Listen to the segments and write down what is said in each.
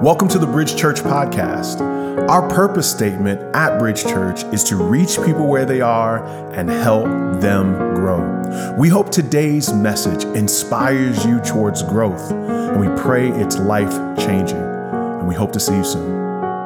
Welcome to the Bridge Church podcast. Our purpose statement at Bridge Church is to reach people where they are and help them grow. We hope today's message inspires you towards growth, and we pray it's life-changing. And we hope to see you soon.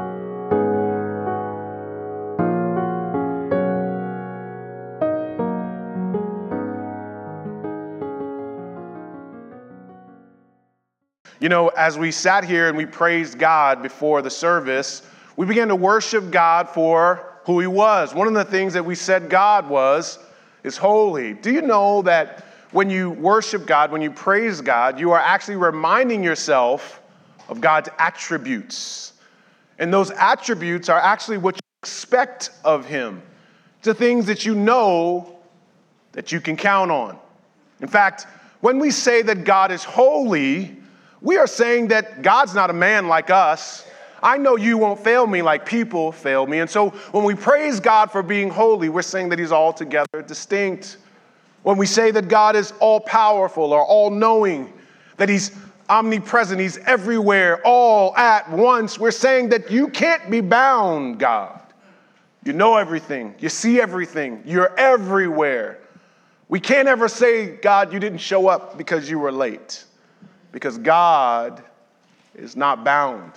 You know, as we sat here and we praised God before the service, we began to worship God for who He was. One of the things that we said God is holy. Do you know that when you worship God, when you praise God, you are actually reminding yourself of God's attributes? And those attributes are actually what you expect of Him. The things that you know that you can count on. In fact, when we say that God is holy, we are saying that God's not a man like us. I know you won't fail me like people fail me. And so when we praise God for being holy, we're saying that He's altogether distinct. When we say that God is all-powerful or all-knowing, that He's omnipresent, He's everywhere, all at once, we're saying that you can't be bound, God. You know everything. You see everything. You're everywhere. We can't ever say, God, you didn't show up because you were late. Because God is not bound.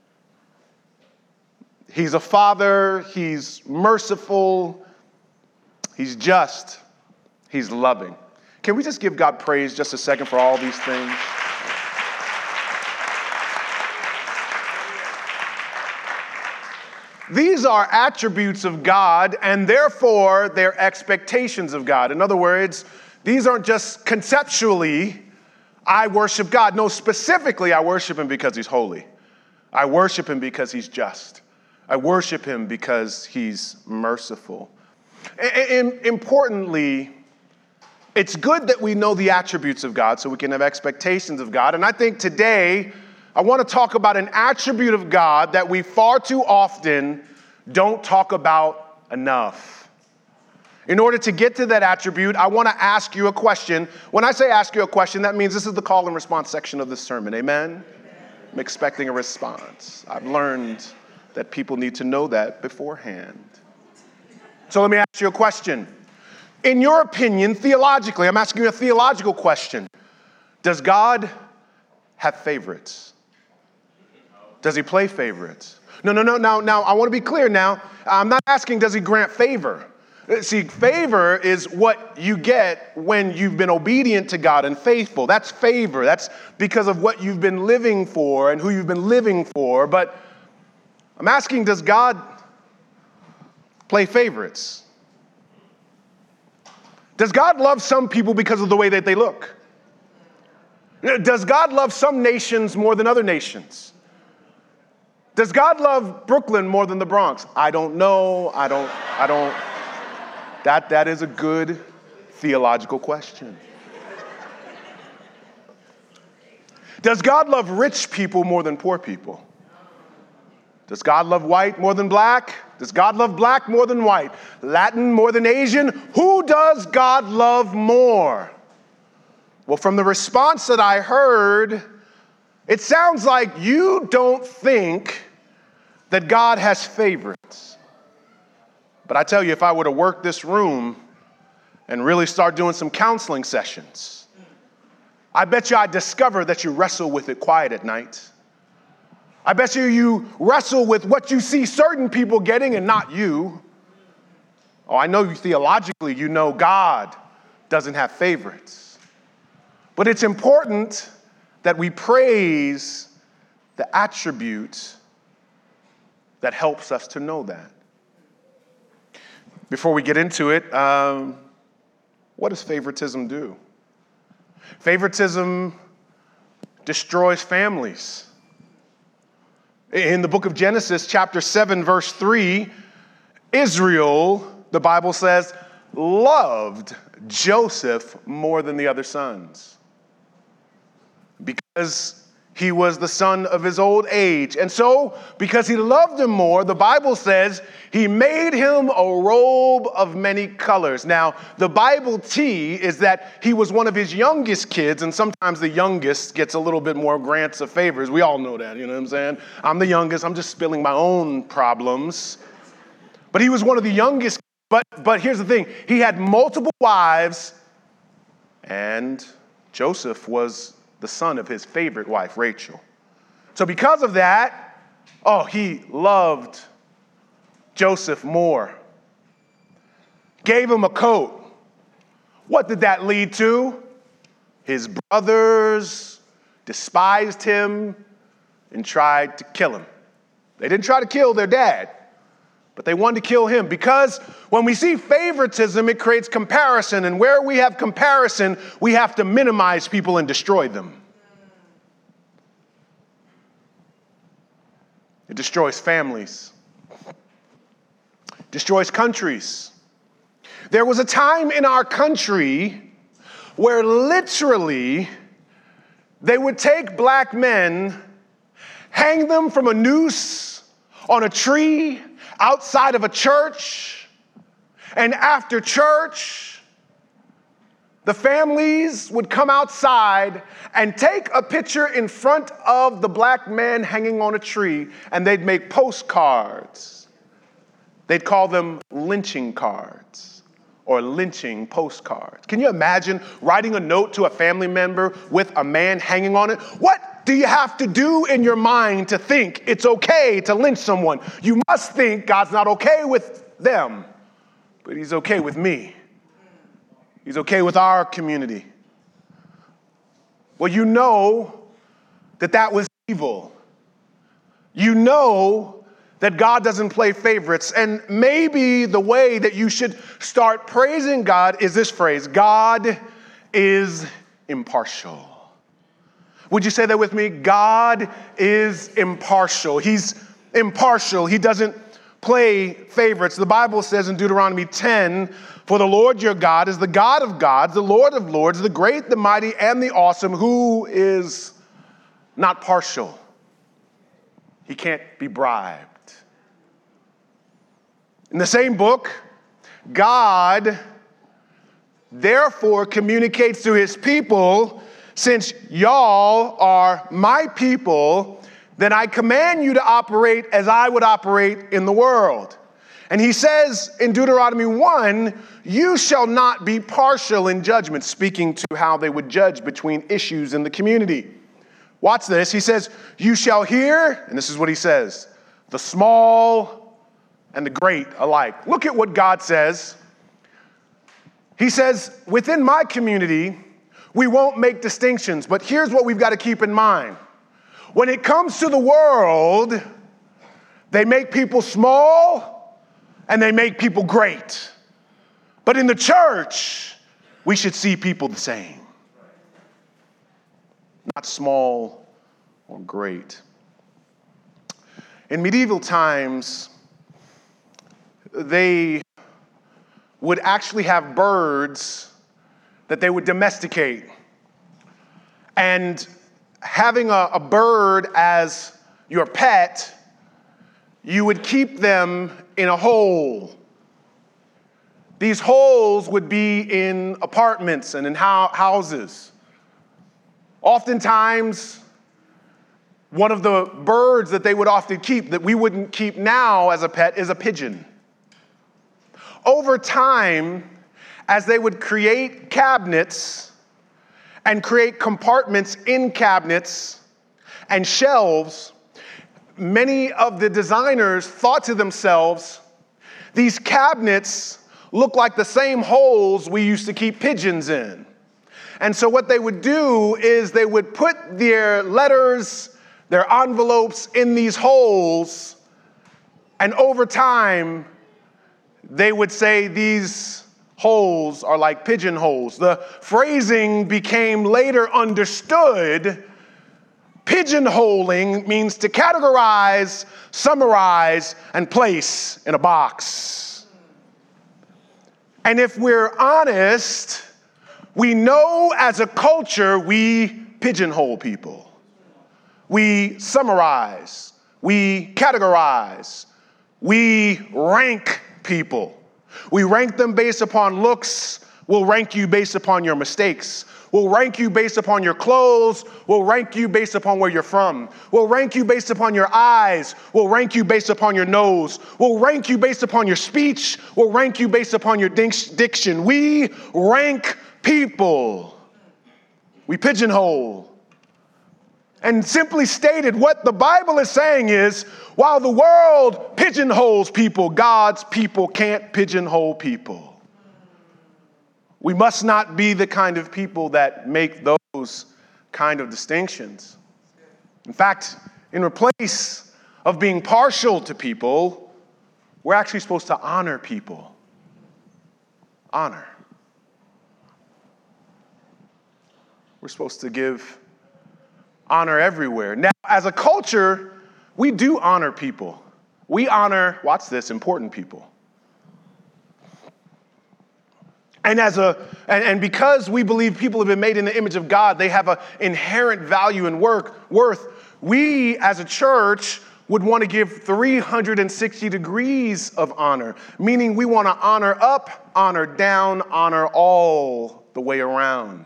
He's a father, He's merciful, He's just, He's loving. Can we just give God praise just a second for all these things? These are attributes of God, and therefore they're expectations of God. In other words, these aren't just conceptually, I worship God. No, specifically, I worship Him because He's holy. I worship Him because He's just. I worship Him because He's merciful. And importantly, it's good that we know the attributes of God so we can have expectations of God. And I think today, I want to talk about an attribute of God that we far too often don't talk about enough. In order to get to that attribute, I want to ask you a question. When I say ask you a question, that means this is the call and response section of the sermon. Amen? Amen. I'm expecting a response. I've learned that people need to know that beforehand. So let me ask you a question. In your opinion, theologically, I'm asking you a theological question. Does God have favorites? Does He play favorites? No. Now, I want to be clear now. I'm not asking, does He grant favor? See, favor is what you get when you've been obedient to God and faithful. That's favor. That's because of what you've been living for and who you've been living for. But I'm asking, does God play favorites? Does God love some people because of the way that they look? Does God love some nations more than other nations? Does God love Brooklyn more than the Bronx? I don't know. I don't. That is a good theological question. Does God love rich people more than poor people? Does God love white more than black? Does God love black more than white? Latin more than Asian? Who does God love more? Well, from the response that I heard, it sounds like you don't think that God has favorites. But I tell you, if I were to work this room and really start doing some counseling sessions, I bet you I'd discover that you wrestle with it quiet at night. I bet you wrestle with what you see certain people getting and not you. Oh, I know theologically you know God doesn't have favorites. But it's important that we praise the attribute that helps us to know that. Before we get into it, what does favoritism do? Favoritism destroys families. In the book of Genesis, chapter 7, verse 3, Israel, the Bible says, loved Joseph more than the other sons because he was the son of his old age. And so, because he loved him more, the Bible says he made him a robe of many colors. Now, the Bible tea is that he was one of his youngest kids, and sometimes the youngest gets a little bit more grants of favors. We all know that, you know what I'm saying? I'm the youngest. I'm just spilling my own problems. But he was one of the youngest. But here's the thing. He had multiple wives, and Joseph was the son of his favorite wife, Rachel. So because of that, he loved Joseph more. Gave him a coat. What did that lead to? His brothers despised him and tried to kill him. They didn't try to kill their dad, but they wanted to kill him, because when we see favoritism, it creates comparison. And where we have comparison, we have to minimize people and destroy them. It destroys families, destroys countries. There was a time in our country where literally they would take black men, hang them from a noose on a tree outside of a church, and after church, the families would come outside and take a picture in front of the black man hanging on a tree, and they'd make postcards. They'd call them lynching cards or lynching postcards. Can you imagine writing a note to a family member with a man hanging on it? What do you have to do in your mind to think it's okay to lynch someone? You must think God's not okay with them, but he's okay with me. He's okay with our community. Well, you know that was evil. You know that God doesn't play favorites. And maybe the way that you should start praising God is this phrase: God is impartial. Would you say that with me? God is impartial. He's impartial. He doesn't play favorites. The Bible says in Deuteronomy 10, "For the Lord your God is the God of gods, the Lord of lords, the great, the mighty, and the awesome, who is not partial." He can't be bribed. In the same book, God therefore communicates to his people, "Since y'all are my people, then I command you to operate as I would operate in the world." And he says in Deuteronomy 1, "You shall not be partial in judgment," speaking to how they would judge between issues in the community. Watch this. He says, "You shall hear," and this is what he says, "the small and the great alike." Look at what God says. He says, within my community, we won't make distinctions, but here's what we've got to keep in mind. When it comes to the world, they make people small and they make people great. But in the church, we should see people the same. Not small or great. In medieval times, they would actually have birds that they would domesticate. And having a bird as your pet, you would keep them in a hole. These holes would be in apartments and in houses. Oftentimes, one of the birds that they would often keep that we wouldn't keep now as a pet is a pigeon. Over time, as they would create cabinets and create compartments in cabinets and shelves, many of the designers thought to themselves, these cabinets look like the same holes we used to keep pigeons in. And so what they would do is they would put their letters, their envelopes in these holes, and over time, they would say these holes are like pigeonholes. The phrasing became later understood. Pigeonholing means to categorize, summarize, and place in a box. And if we're honest, we know as a culture we pigeonhole people. We summarize, we categorize, we rank people. We rank them based upon looks. We'll rank you based upon your mistakes. We'll rank you based upon your clothes. We'll rank you based upon where you're from. We'll rank you based upon your eyes. We'll rank you based upon your nose. We'll rank you based upon your speech. We'll rank you based upon your diction. We rank people. We pigeonhole. And simply stated, what the Bible is saying is, while the world pigeonholes people, God's people can't pigeonhole people. We must not be the kind of people that make those kind of distinctions. In fact, in replace of being partial to people, we're actually supposed to honor people. Honor. We're supposed to give honor everywhere. Now, as a culture, we do honor people. We honor, watch this, important people. And because we believe people have been made in the image of God, they have an inherent value and worth. We, as a church, would want to give 360 degrees of honor, meaning we want to honor up, honor down, honor all the way around.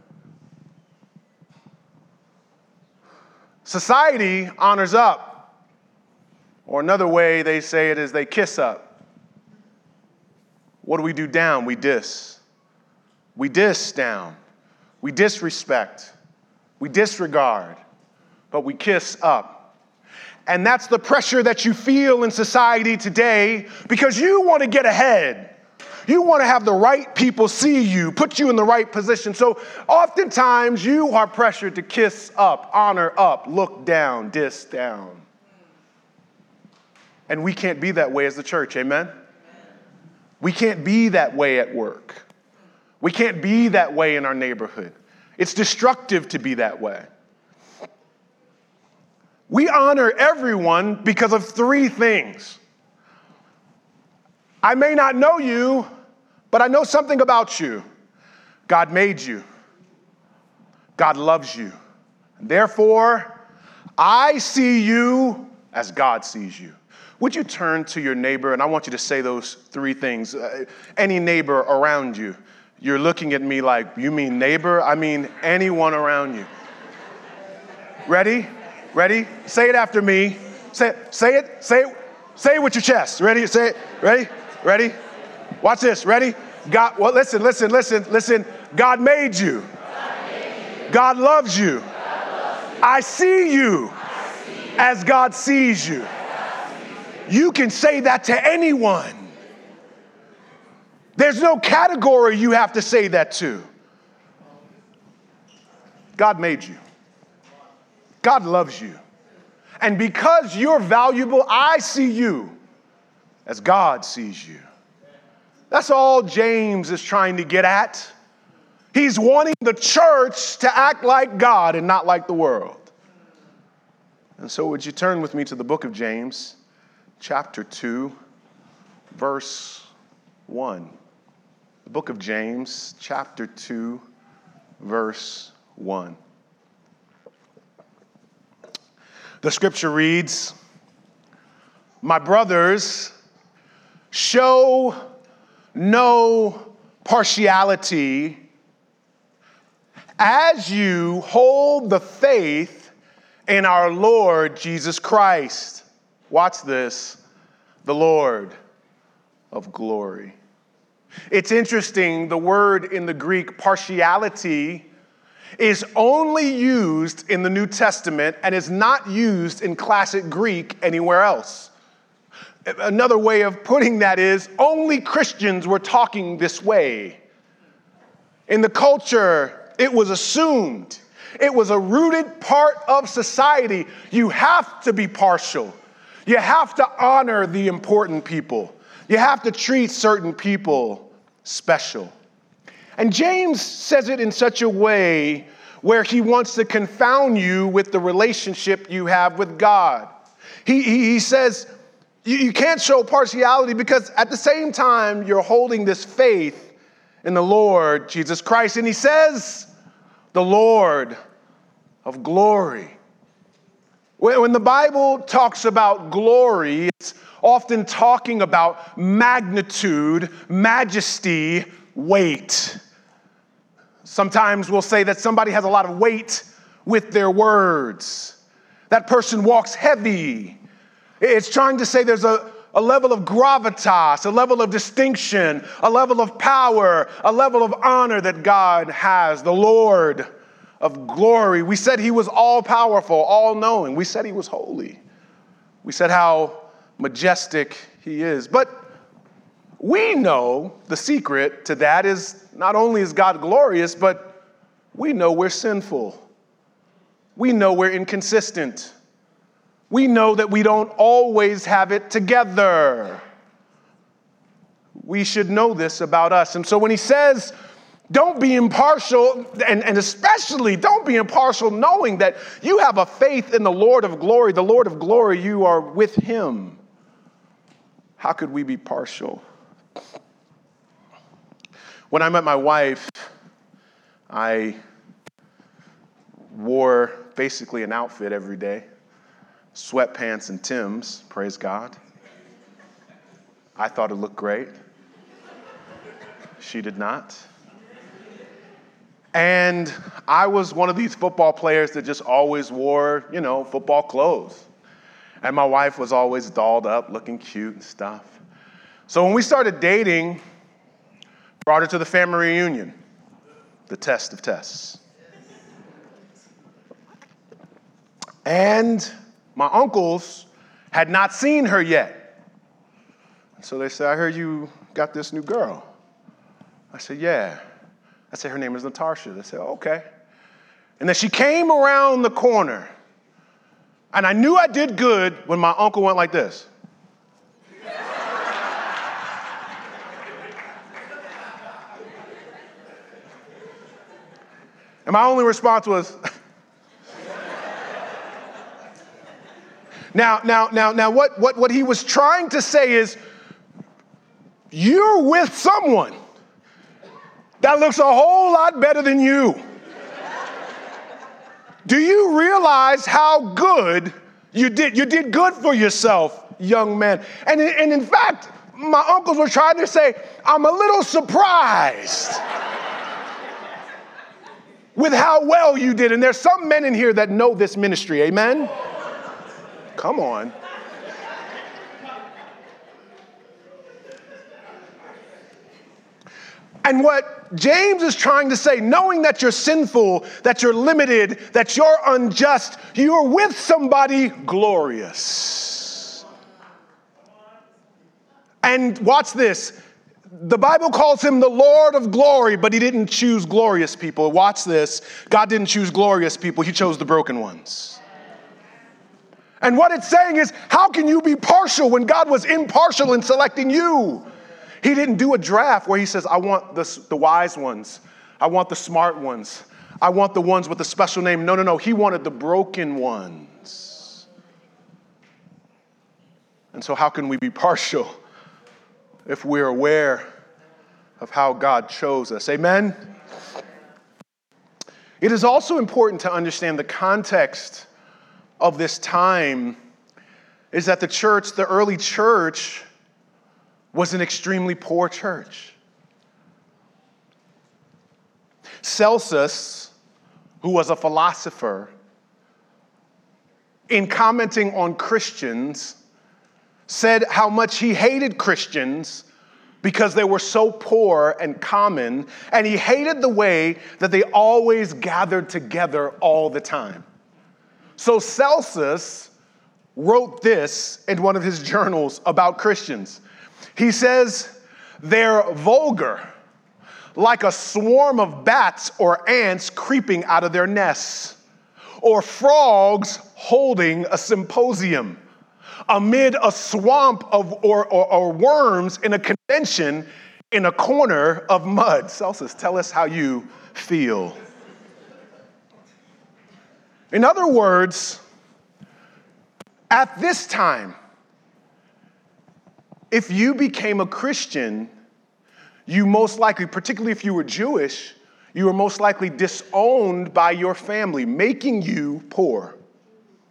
Society honors up, or another way they say it is they kiss up. What do we do down? We diss. We diss down. We disrespect. We disregard. But we kiss up. And that's the pressure that you feel in society today because you want to get ahead. You want to have the right people see you, put you in the right position. So oftentimes you are pressured to kiss up, honor up, look down, diss down. And we can't be that way as the church, amen? We can't be that way at work. We can't be that way in our neighborhood. It's destructive to be that way. We honor everyone because of three things. I may not know you, but I know something about you. God made you. God loves you. Therefore, I see you as God sees you. Would you turn to your neighbor, and I want you to say those three things. Any neighbor around you. You're looking at me like, you mean neighbor? I mean anyone around you. Ready? Ready? Say it after me. Say it with your chest. Ready? Say it. Ready? Ready? Watch this. Ready? God, well, listen. God made you. God loves you. I see you as God sees you. You can say that to anyone. There's no category you have to say that to. God made you. God loves you. And because you're valuable, I see you as God sees you. That's all James is trying to get at. He's wanting the church to act like God and not like the world. And so would you turn with me to the book of James, chapter 2, verse 1. The book of James, chapter 2, verse 1. The scripture reads, "My brothers, show no partiality as you hold the faith in our Lord Jesus Christ." Watch this, the Lord of glory. It's interesting, the word in the Greek, partiality, is only used in the New Testament and is not used in classic Greek anywhere else. Another way of putting that is only Christians were talking this way. In the culture, it was assumed. It was a rooted part of society. You have to be partial. You have to honor the important people. You have to treat certain people special. And James says it in such a way where he wants to confound you with the relationship you have with God. He says you can't show partiality because at the same time you're holding this faith in the Lord Jesus Christ. And he says, the Lord of glory. When the Bible talks about glory, it's often talking about magnitude, majesty, weight. Sometimes we'll say that somebody has a lot of weight with their words. That person walks heavy. It's trying to say there's a level of gravitas, a level of distinction, a level of power, a level of honor that God has, the Lord of glory. We said he was all-powerful, all-knowing. We said he was holy. We said how majestic he is. But we know the secret to that is not only is God glorious, but we know we're sinful. We know we're inconsistent. We know that we don't always have it together. We should know this about us. And so when he says, don't be impartial, and especially don't be impartial knowing that you have a faith in the Lord of glory. The Lord of glory, you are with him. How could we be partial? When I met my wife, I wore basically an outfit every day. Sweatpants and Timbs, praise God. I thought it looked great. She did not. And I was one of these football players that just always wore, football clothes. And my wife was always dolled up, looking cute and stuff. So when we started dating, brought her to the family reunion, the test of tests. And my uncles had not seen her yet. So they said, I heard you got this new girl. I said, yeah. I said, her name is Natasha. They said, oh, okay. And then she came around the corner. And I knew I did good when my uncle went like this. And my only response was, Now, what he was trying to say is, you're with someone that looks a whole lot better than you. Do you realize how good you did? You did good for yourself, young man. And in fact, my uncles were trying to say, I'm a little surprised with how well you did. And there's some men in here that know this ministry, amen? Come on. And what James is trying to say, knowing that you're sinful, that you're limited, that you're unjust, you're with somebody glorious. And watch this. The Bible calls him the Lord of glory, but he didn't choose glorious people. Watch this. God didn't choose glorious people. He chose the broken ones. And what it's saying is, how can you be partial when God was impartial in selecting you? He didn't do a draft where he says, I want the wise ones. I want the smart ones. I want the ones with a special name. No. He wanted the broken ones. And so how can we be partial if we're aware of how God chose us? Amen? It is also important to understand the context of this time is that the early church, was an extremely poor church. Celsus, who was a philosopher, in commenting on Christians, said how much he hated Christians because they were so poor and common, and he hated the way that they always gathered together all the time. So Celsus wrote this in one of his journals about Christians. He says, they're vulgar, like a swarm of bats or ants creeping out of their nests, or frogs holding a symposium amid a swamp of or worms in a convention in a corner of mud. Celsus, tell us how you feel. In other words, at this time, if you became a Christian, you most likely, particularly if you were Jewish, you were most likely disowned by your family, making you poor.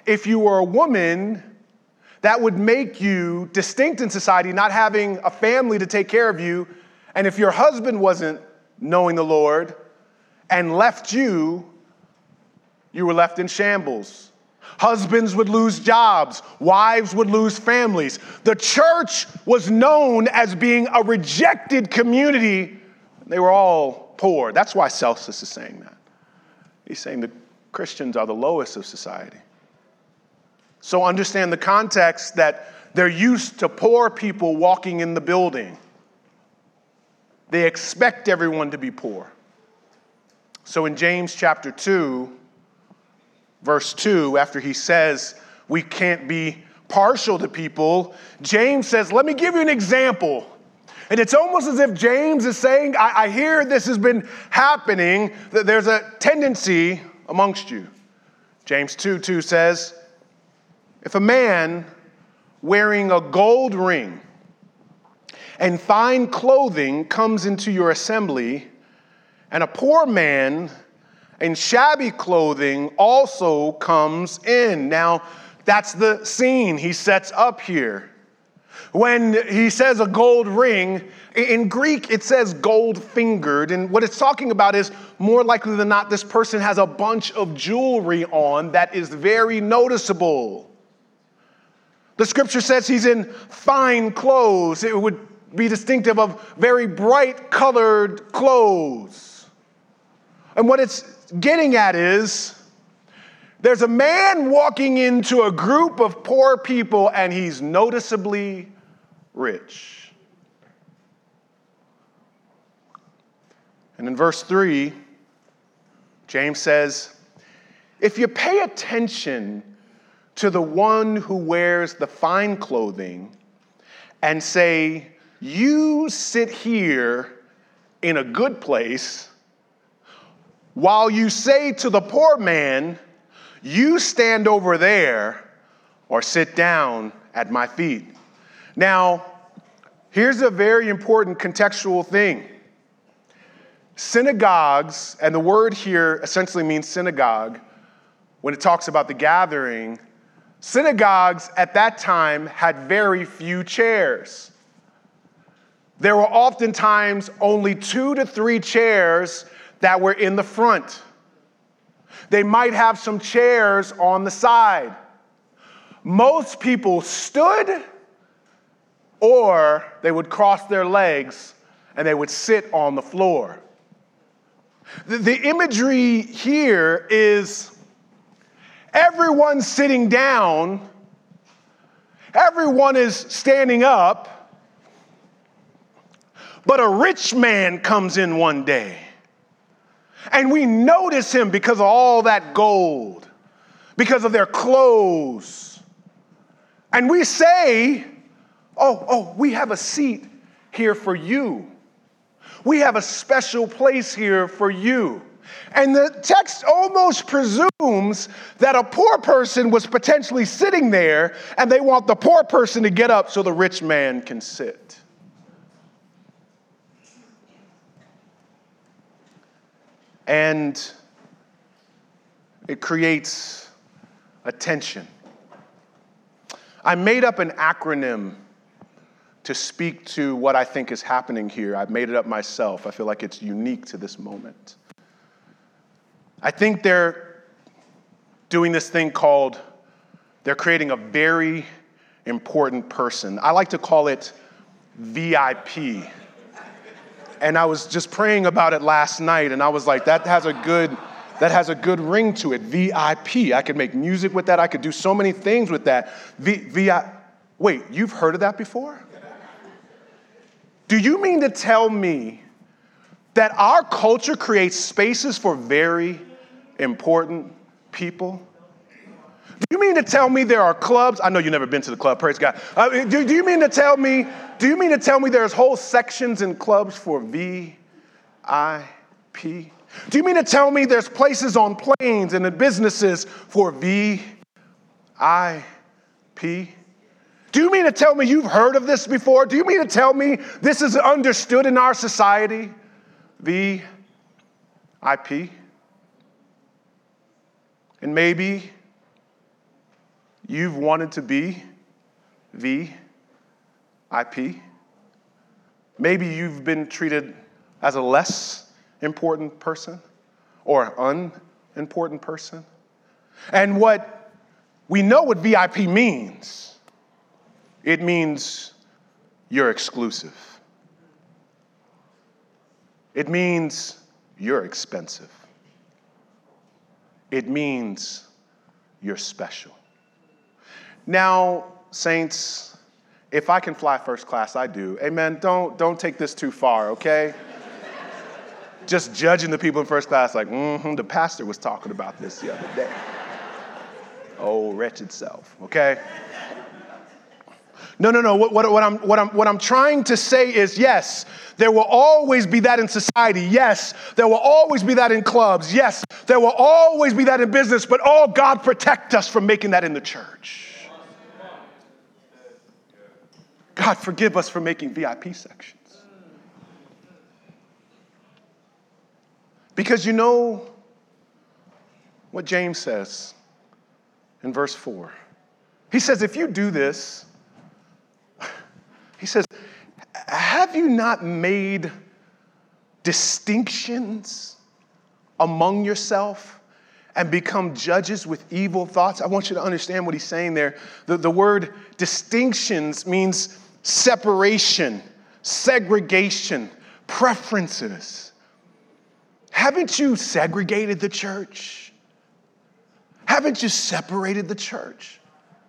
if you were a woman, that would make you distinct in society, not having a family to take care of you. And if your husband wasn't knowing the Lord and left you, you were left in shambles. Husbands would lose jobs. Wives would lose families. The church was known as being a rejected community. They were all poor. That's why Celsus is saying that. He's saying the Christians are the lowest of society. So understand the context that they're used to poor people walking in the building. They expect everyone to be poor. So in James chapter 2, verse 2, after he says we can't be partial to people, James says, let me give you an example. And it's almost as if James is saying, I hear this has been happening, that there's a tendency amongst you. James 2:2 says, if a man wearing a gold ring and fine clothing comes into your assembly, and a poor man in shabby clothing also comes in. Now, that's the scene he sets up here. When he says a gold ring, in Greek it says gold-fingered, and what it's talking about is more likely than not this person has a bunch of jewelry on that is very noticeable. The scripture says he's in fine clothes. It would be distinctive of very bright colored clothes. And what it's getting at is there's a man walking into a group of poor people and he's noticeably rich. And in verse 3, James says, if you pay attention to the one who wears the fine clothing and say, you sit here in a good place, while you say to the poor man, you stand over there or sit down at my feet. Now, here's a very important contextual thing. Synagogues, and the word here essentially means synagogue, when it talks about the gathering, synagogues at that time had very few chairs. There were oftentimes only 2 to 3 chairs that were in the front. They might have some chairs on the side. Most people stood or they would cross their legs and they would sit on the floor. The imagery here is everyone sitting down, everyone is standing up, but a rich man comes in one day. And we notice him because of all that gold, because of their clothes. And we say, oh, we have a seat here for you. We have a special place here for you. And the text almost presumes that a poor person was potentially sitting there and they want the poor person to get up so the rich man can sit. And it creates a tension. I made up an acronym to speak to what I think is happening here. I've made it up myself. I feel like it's unique to this moment. I think they're doing this thing called, they're creating a very important person. I like to call it VIP. And I was just praying about it last night, and I was like, that has a good ring to it, VIP. I could make music with that. I could do so many things with that. Wait, you've heard of that before? Do you mean to tell me that our culture creates spaces for very important people? Do you mean to tell me there are clubs? I know you've never been to the club, praise God. Do you mean to tell me there's whole sections in clubs for VIP? Do you mean to tell me there's places on planes and in businesses for VIP? Do you mean to tell me you've heard of this before? Do you mean to tell me this is understood in our society? VIP? And maybe you've wanted to be VIP. Maybe you've been treated as a less important person or an unimportant person. And what we know what VIP means, it means you're exclusive. It means you're expensive. It means you're special. Now, saints, if I can fly first class, I do. Amen. Don't take this too far, okay? Just judging the people in first class like, the pastor was talking about this the other day. Oh, wretched self, okay? No. What I'm trying to say is, yes, there will always be that in society. Yes, there will always be that in clubs. Yes, there will always be that in business. But oh, God, protect us from making that in the church. God, forgive us for making VIP sections. Because you know what James says in verse 4. He says, if you do this, he says, have you not made distinctions among yourself and become judges with evil thoughts? I want you to understand what he's saying there. The word distinctions means separation, segregation, preferences. Haven't you segregated the church? Haven't you separated the church?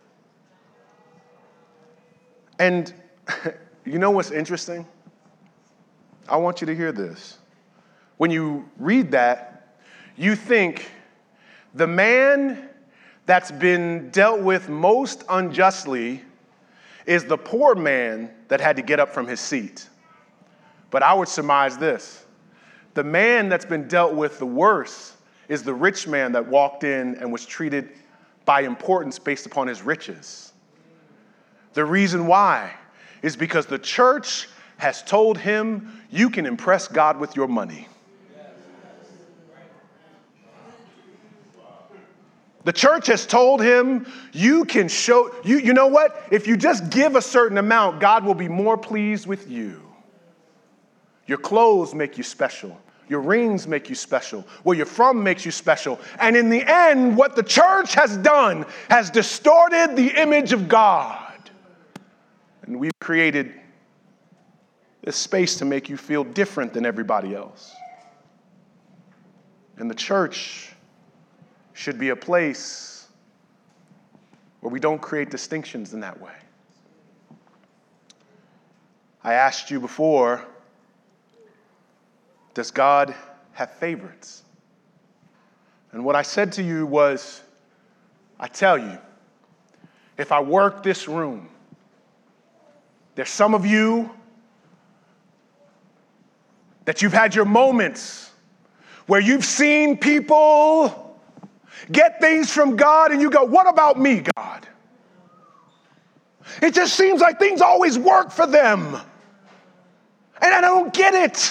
And you know what's interesting? I want you to hear this. When you read that, you think the man that's been dealt with most unjustly is the poor man that had to get up from his seat. But I would surmise this. The man that's been dealt with the worst is the rich man that walked in and was treated by importance based upon his riches. The reason why is because the church has told him, you can impress God with your money. The church has told him, you can show, you know what? If you just give a certain amount, God will be more pleased with you. Your clothes make you special. Your rings make you special. Where you're from makes you special. And in the end, what the church has done has distorted the image of God. And we've created this space to make you feel different than everybody else. And the church should be a place where we don't create distinctions in that way. I asked you before, does God have favorites? And what I said to you was, I tell you, if I work this room, there's some of you that you've had your moments where you've seen people get things from God and you go, what about me, God? It just seems like things always work for them. And I don't get it.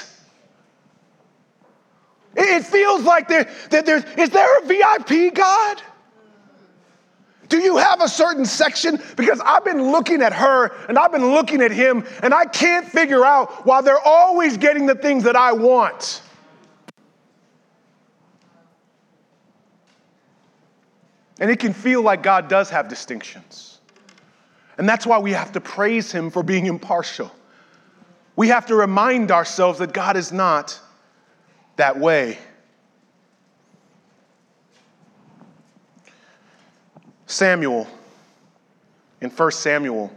It feels like is there a VIP God? Do you have a certain section? Because I've been looking at her and I've been looking at him and I can't figure out why they're always getting the things that I want. And it can feel like God does have distinctions. And that's why we have to praise him for being impartial. We have to remind ourselves that God is not that way. Samuel, in 1 Samuel,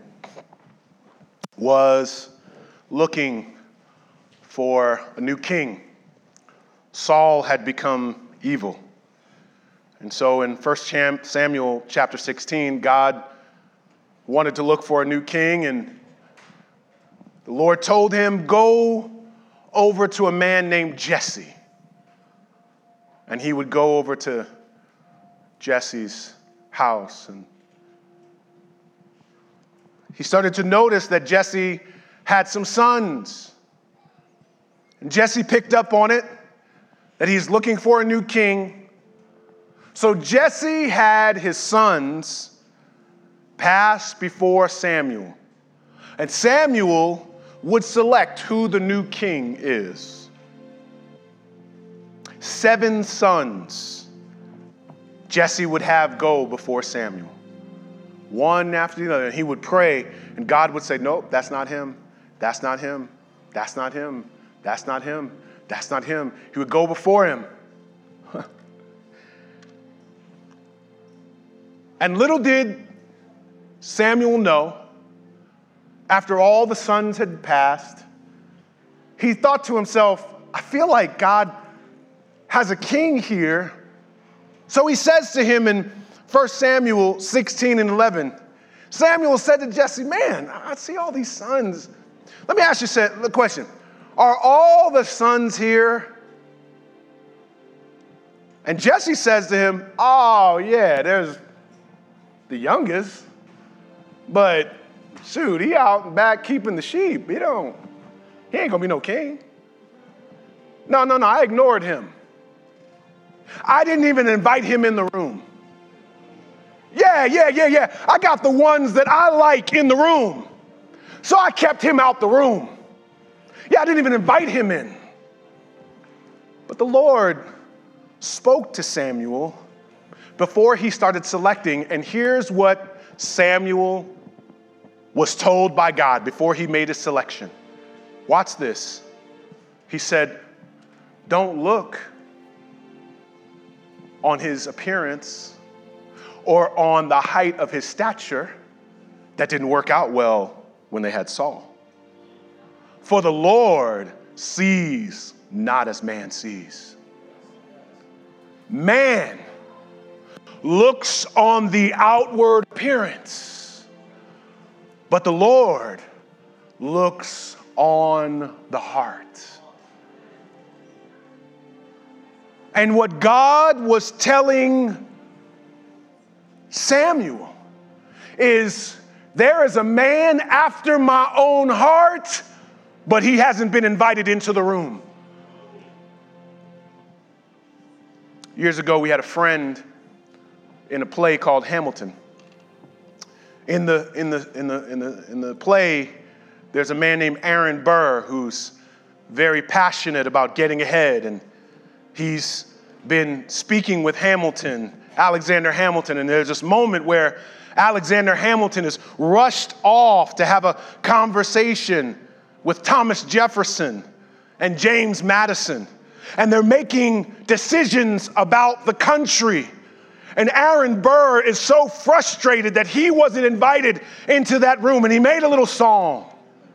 was looking for a new king. Saul had become evil. And so in 1 Samuel chapter 16, God wanted to look for a new king, and the Lord told him, go over to a man named Jesse. And he would go over to Jesse's house. And he started to notice that Jesse had some sons. And Jesse picked up on it, that he's looking for a new king. So Jesse had his sons pass before Samuel. And Samuel would select who the new king is. 7 sons Jesse would have go before Samuel, one after the other. And he would pray, and God would say, nope, that's not him. That's not him. That's not him. That's not him. That's not him. He would go before him. And little did Samuel know, after all the sons had passed, he thought to himself, I feel like God has a king here. So he says to him in 1 Samuel 16 and 11, Samuel said to Jesse, man, I see all these sons. Let me ask you the question. Are all the sons here? And Jesse says to him, oh, yeah, there's the youngest. But shoot, he out and back keeping the sheep. He ain't going to be no king. No, I ignored him. I didn't even invite him in the room. Yeah. I got the ones that I like in the room. So I kept him out the room. Yeah, I didn't even invite him in. But the Lord spoke to Samuel before he started selecting, and here's what Samuel was told by God before he made his selection. Watch this. He said, don't look on his appearance or on the height of his stature. That didn't work out well when they had Saul. For the Lord sees not as man sees. Man looks on the outward appearance, but the Lord looks on the heart. And what God was telling Samuel is, there is a man after my own heart, but he hasn't been invited into the room. Years ago, we had a friend in a play called Hamilton. In the play, there's a man named Aaron Burr who's very passionate about getting ahead, and he's been speaking with Alexander Hamilton, and there's this moment where Alexander Hamilton is rushed off to have a conversation with Thomas Jefferson and James Madison, and they're making decisions about the country. And Aaron Burr is so frustrated that he wasn't invited into that room, and he made a little song.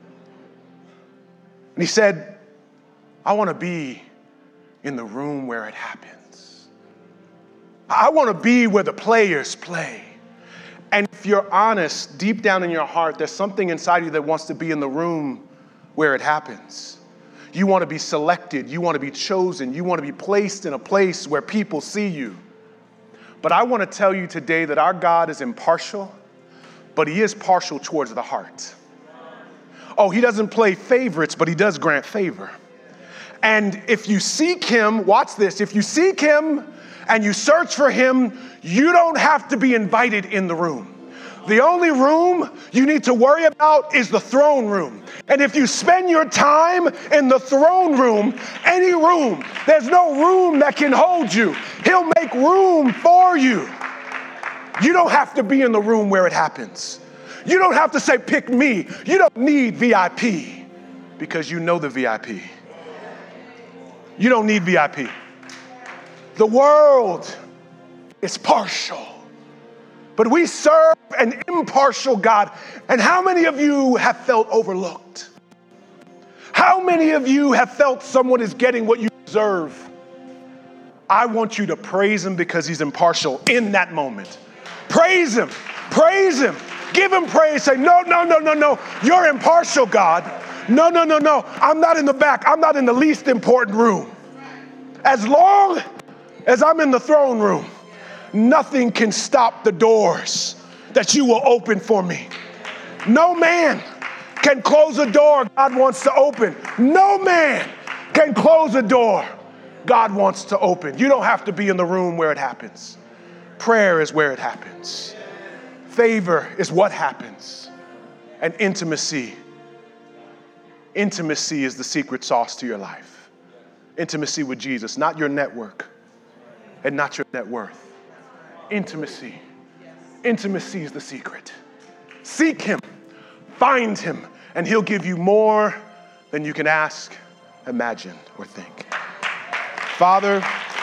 And he said, I want to be in the room where it happens. I want to be where the players play. And if you're honest, deep down in your heart, there's something inside you that wants to be in the room where it happens. You want to be selected. You want to be chosen. You want to be placed in a place where people see you. But I want to tell you today that our God is impartial, but he is partial towards the heart. Oh, he doesn't play favorites, but he does grant favor. And if you seek him, watch this, if you seek him and you search for him, you don't have to be invited in the room. The only room you need to worry about is the throne room. And if you spend your time in the throne room, any room, there's no room that can hold you. He'll make room for you. You don't have to be in the room where it happens. You don't have to say, pick me. You don't need VIP because you know the VIP. You don't need VIP. The world is partial, but we serve an impartial God. And how many of you have felt overlooked? How many of you have felt someone is getting what you deserve? I want you to praise him because he's impartial in that moment. Praise him. Praise him. Give him praise. Say, no. You're impartial, God. No. I'm not in the back. I'm not in the least important room. As long as I'm in the throne room, nothing can stop the doors that you will open for me. No man can close a door God wants to open. No man can close a door God wants to open. You don't have to be in the room where it happens. Prayer is where it happens. Favor is what happens. And intimacy is the secret sauce to your life. Intimacy with Jesus, not your network and not your net worth. Intimacy. Intimacy is the secret. Seek him, find him, and he'll give you more than you can ask, imagine, or think. Father,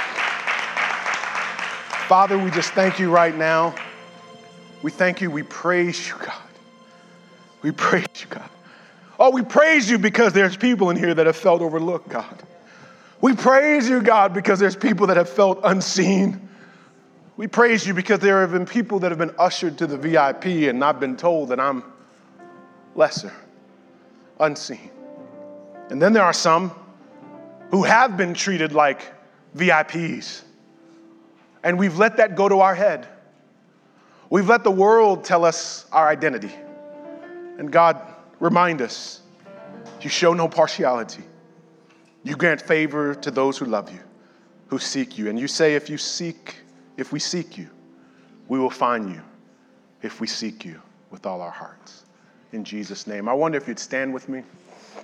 we just thank you right now. We thank you. We praise you, God. We praise you, God. Oh, we praise you because there's people in here that have felt overlooked, God. We praise you, God, because there's people that have felt unseen. We praise you because there have been people that have been ushered to the VIP and not been told that I'm lesser, unseen. And then there are some who have been treated like VIPs. And we've let that go to our head. We've let the world tell us our identity. And God, remind us, you show no partiality. You grant favor to those who love you, who seek you. And you say, if we seek you, we will find you if we seek you with all our hearts. In Jesus' name. I wonder if you'd stand with me.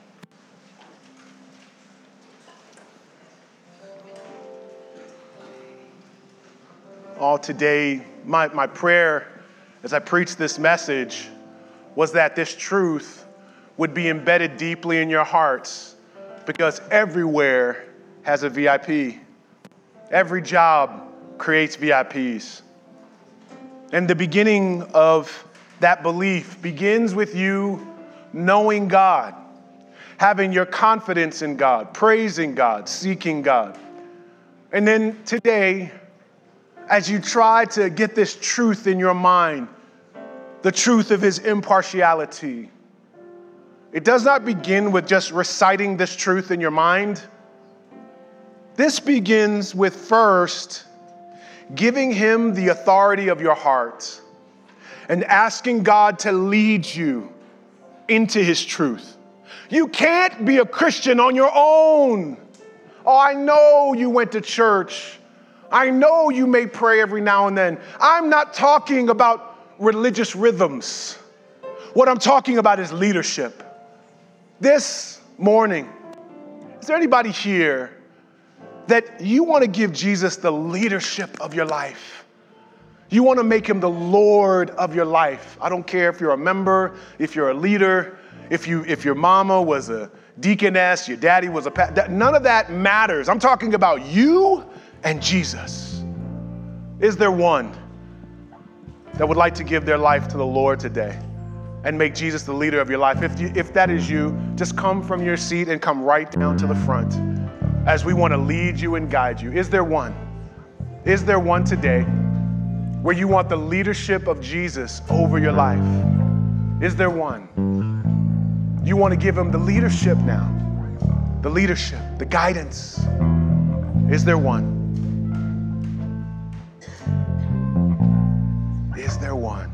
All today, my prayer as I preach this message was that this truth would be embedded deeply in your hearts, because everywhere has a VIP. Every job creates VIPs. And the beginning of that belief begins with you knowing God, having your confidence in God, praising God, seeking God. And then today, as you try to get this truth in your mind, the truth of his impartiality, it does not begin with just reciting this truth in your mind. This begins with first giving him the authority of your heart and asking God to lead you into his truth. You can't be a Christian on your own. Oh, I know you went to church. I know you may pray every now and then. I'm not talking about religious rhythms. What I'm talking about is leadership. This morning, is there anybody here that you want to give Jesus the leadership of your life? You want to make him the Lord of your life. I don't care if you're a member, if you're a leader, if your mama was a deaconess, your daddy was a pastor. None of that matters. I'm talking about you and Jesus. Is there one that would like to give their life to the Lord today and make Jesus the leader of your life? If that is you, just come from your seat and come right down to the front as we want to lead you and guide you. Is there one? Is there one today where you want the leadership of Jesus over your life? Is there one? You want to give him the leadership now, the leadership, the guidance. Is there one? Is there one?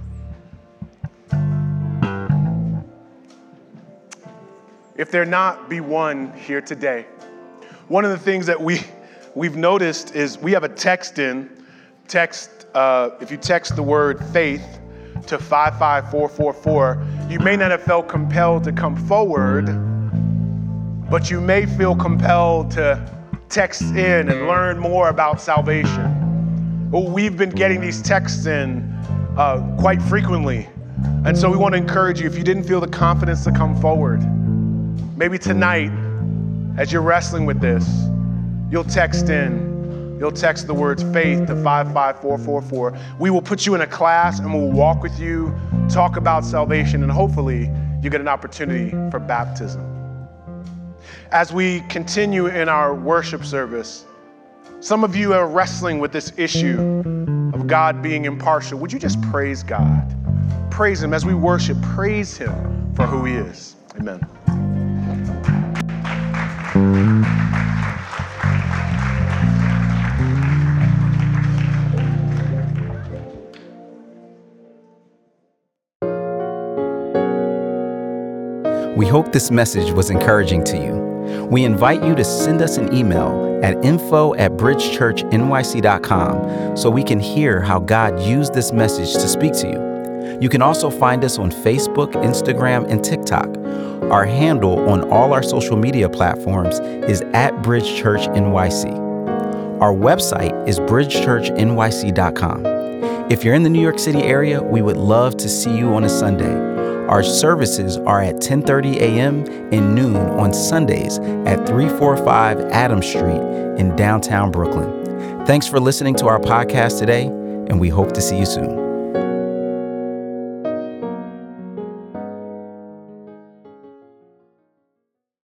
If there not be one here today, one of the things that we've noticed is we have a text. If you text the word faith to 55444, you may not have felt compelled to come forward, but you may feel compelled to text in and learn more about salvation. Well, we've been getting these texts in quite frequently. And so we want to encourage you, if you didn't feel the confidence to come forward, maybe tonight, as you're wrestling with this, you'll text the words faith to 55444. We will put you in a class and we'll walk with you, talk about salvation, and hopefully you get an opportunity for baptism. As we continue in our worship service, some of you are wrestling with this issue of God being impartial. Would you just praise God? Praise him as we worship. Praise him for who he is. Amen. We hope this message was encouraging to you. We invite you to send us an email at info@bridgechurchnyc.com so we can hear how God used this message to speak to you. You can also find us on Facebook, Instagram, and TikTok. Our handle on all our social media platforms is @BridgeChurchNYC. Our website is bridgechurchnyc.com. If you're in the New York City area, we would love to see you on a Sunday. Our services are at 10:30 a.m. and noon on Sundays at 345 Adams Street in downtown Brooklyn. Thanks for listening to our podcast today, and we hope to see you soon.